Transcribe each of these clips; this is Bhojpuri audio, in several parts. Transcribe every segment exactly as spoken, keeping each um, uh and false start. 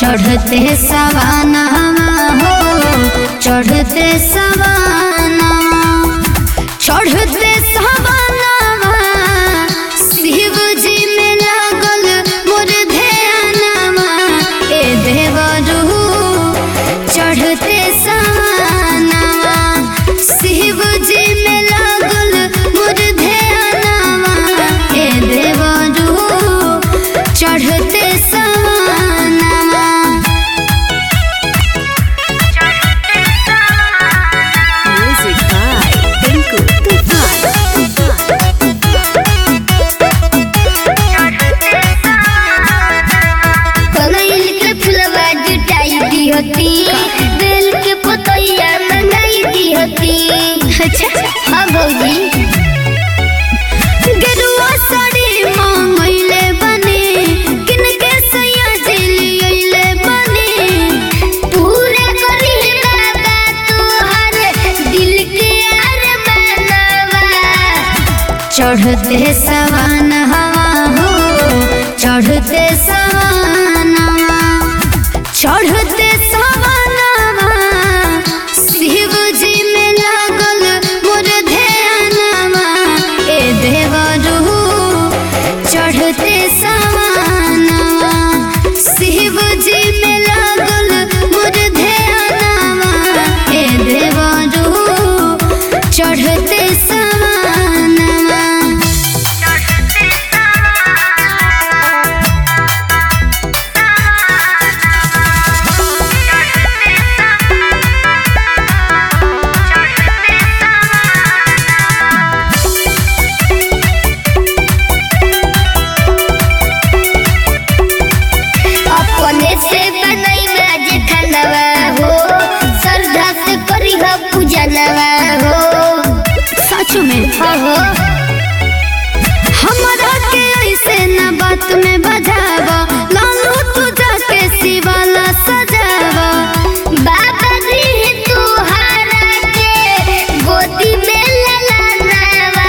चढ़ते सवाना हो चढ़ते सवाना चढ़ते सवाना शिव जी में लागल मोर ध्यानमा ए देवरू चढ़ते सवाना शिव जी में लागल मोर ध्यानमा ए देवरू चढ़ते बेल के पतैया मंगाई दी होती। अच्छा हाँ भौजी गेरुआ साड़ी मांगले बने किनके सैया जिलियले बने पूरा करी बाबा तोहर दिल के अरमानवा। चढ़ते सवान हवा हो चढ़ते सवाना चढ़ते सवाना शिव जी में लागल मोर ध्यानमा ए देवरू चढ़ते सवाना शिव जी में लागल मोर ध्यानमा ए देवरू चढ़ते सवाना। हो हमरा के ऐसे न बात में बजावा लालू तू जाके शिवाला सजावा बाबा जी तुहारा के गोदी में ललनावा।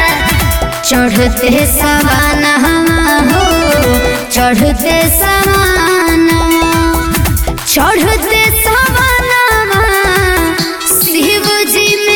चढ़ते सवाना हो चढ़ते सवाना चढ़ते सवाना शिव जी में